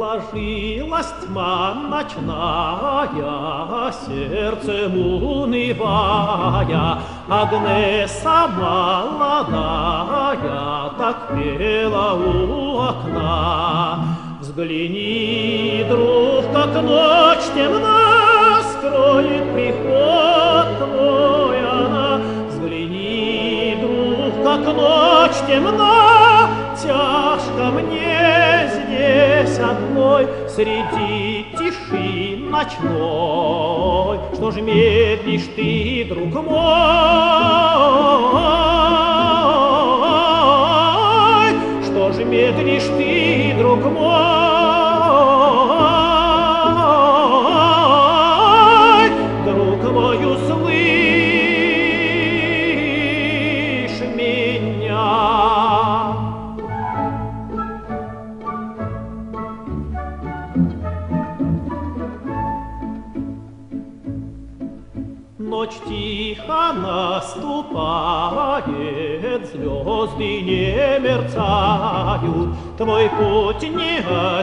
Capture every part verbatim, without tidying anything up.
Ложилась тьма ночная, сердцем унывая, Агнеса молодая так пела у окна. Взгляни, друг, как ночь темна скроет приход твой она. Взгляни, друг, как ночь темна, тяжко мне здесь одной среди тиши ночной. Что ж медлишь ты, друг мой? Что ж медлишь ты, друг мой? Друг мой, услышь меня. Ночь тихо наступает, звезды не мерцают, твой путь не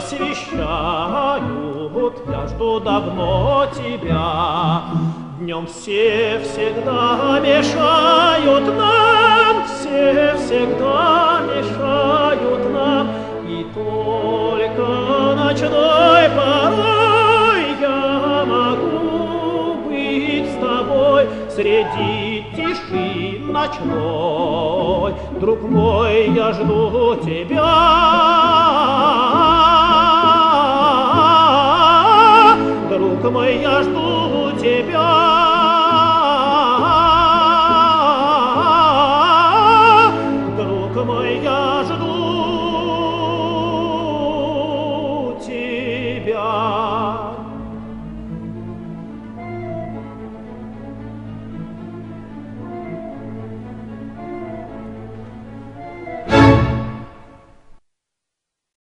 освещают, я жду давно тебя. Днем все всегда мешают нам, все всегда мешают нам, и только ночной порой я могу быть с тобой среди тиши ночной. Друг мой, я жду тебя. Друг мой, я жду тебя.